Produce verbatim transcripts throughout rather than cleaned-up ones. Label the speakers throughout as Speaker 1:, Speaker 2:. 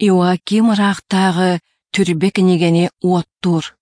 Speaker 1: Иоаким рахтағы түрбе кінегені уоттур.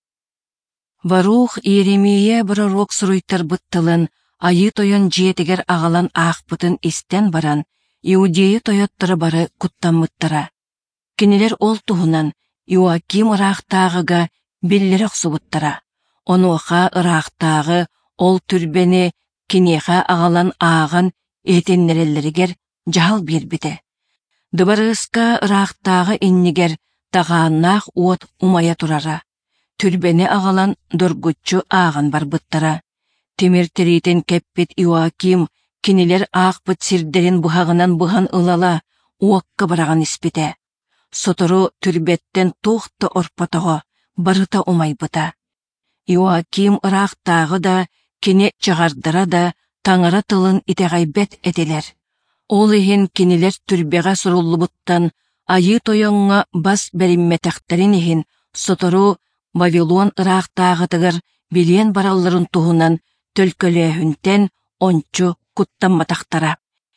Speaker 1: Варух Иеремия бұрарок сұруйтар бұттылын, айы тойын жетігер ағалан ақпытын истен баран, Иудея тойоттыры бары куттаммыттыра. Кинелер ол туһунан Иоаким рахтағыга биллерек субыттыра. Онуға рахтағы ол түрбені кинеха ағалан ағын етеннереллерігер жал бербіді. Дыбарыска рахтағы иннигер тағаннақ уот умая турара. Түрбені ағалан дұргутчу ағын бар бұттыра. Темір-теритен кеппет Иоаким кинелер ақпыт сирдерін бұхағынан бұхан ылала уаққа бараған іспеті. Сотору түрбеттен туқты орпатығы барыта умай бұта. Иоаким рахтағы да кене чағардыра да таңыра тылын итеғайбет етелер. Ол ехен кинелер түрбеға сұрулы бұттан айы тойонға бас бәрімметақтарын ехен сотору Вавилон рахтағытығыр билен баралларын туғынан төлкөлөһүнтен ончу куттамматақтара.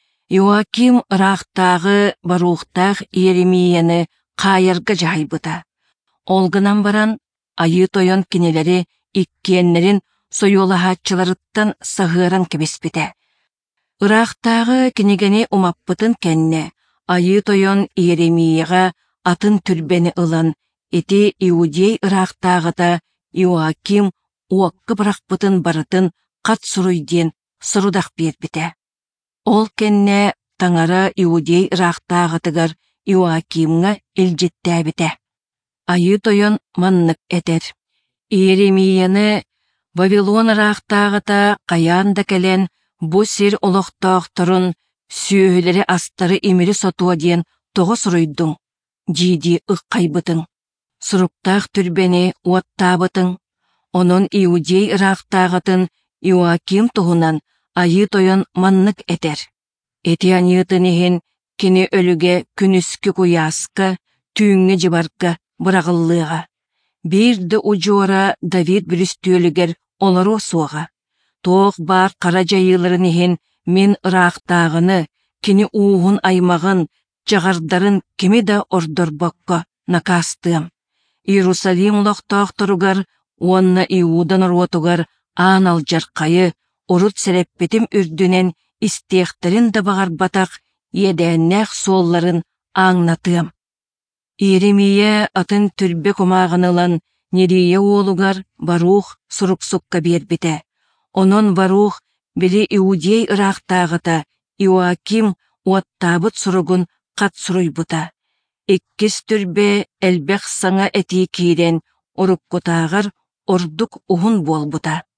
Speaker 1: Иоаким рахтағы баруқтақ Иеремияны қайырғы жайбыта. Олғынан баран айы тойон кинелері иккеннерін сойолахатчыларыттан сағыран кебеспеті. Рахтағы кинегені умаппытын кенне, айы тойон Иеремияға атын түрбені ылан, эти Иудей рахтағыта Иоаким уаққы бірақпытын барытын қат сұруйден сұрудақ бербіті. Ол кенне таңара Иудей рахтағытығар Иоакимға илжеттәбіті. Айы тойон маннық этер. Иеремияны Вавилон рахтағыта қаянда кәлен бұ сир олықтақтырын сүйелері астары емері сотуа ден тоғы сұруйдың, жиди ұққайбытың. Сұруқтақ түрбені уаттабытың. Onun Иудей рахтағытын Иоаким туғынан айы тойон маннық этер. Эти аньытын ехен кені өліге күніскі куясқа, түйінгі жыбарқа бұрағылыға. Бірді ұжуара Давид бүрістөлігер олару суға. Тоқ бар қара жайыларын ехен мен рахтағыны, кені уғын аймағын, жағардарын кеме да ордорбаққа накастым. Иерусалим лоқтақ тұругар, онна Иудан руотугар аан алжарқайы, орут сәреппетім үрдінен истеқтерін да бағар батақ, едәннәқ солларын аңнатым. Иеремия атын түрбе комағынылан Нерия олугар Барух сұрук-сұққа бербіті. Онон Барух білі Иудей рахтағыта Иоаким уаттабыт сұругын қат сұруйбыта. Иккис түрбе әлбәқ саңа әти кейден оруккотағар ордук ухун болбута.